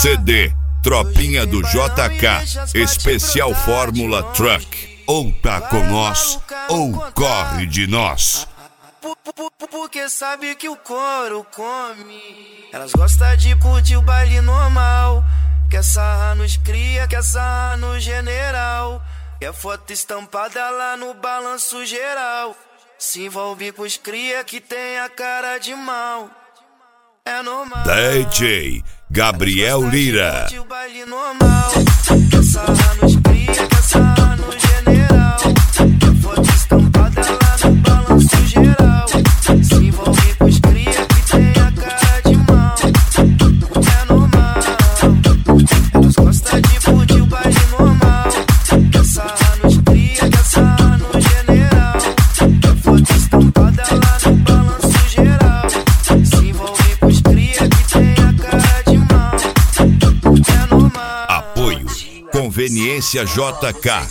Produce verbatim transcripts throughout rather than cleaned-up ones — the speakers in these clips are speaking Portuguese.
C D Tropinha do J K, especial Fórmula Truck. Ou tá com nós, ou corre de nós. Porque sabe que o couro come. Elas gostam de curtir o baile normal. Quer sarrar nos cria, quer sarrar no general. Quer foto estampada lá no balanço geral. Se envolve com os cria que tem a cara de mal. É normal. D J Gabriel Lira. O baile normal. Quer sarrar nos cria, quer sarrar no general. Quer foto estampada lá no balanço geral. Se envolve com os cria que tem a cara de mal. É normal. Elas gostam de curtir o baile normal. Quer sarrar nos cria, quer sarrar no general. Quer foto estampada lá no balanço geral. Se envolve com os cria que tem a cara de mal. É normal. Apoio Conveniência J K.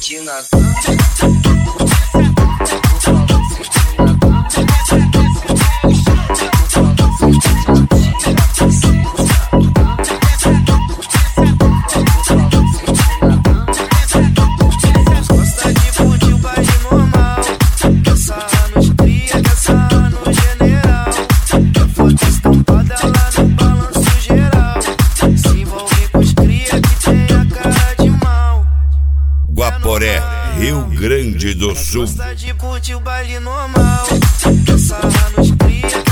Guaporé, Rio Grande do Sul. Gosta de curtir o baile normal. Quer sarrar nos cria.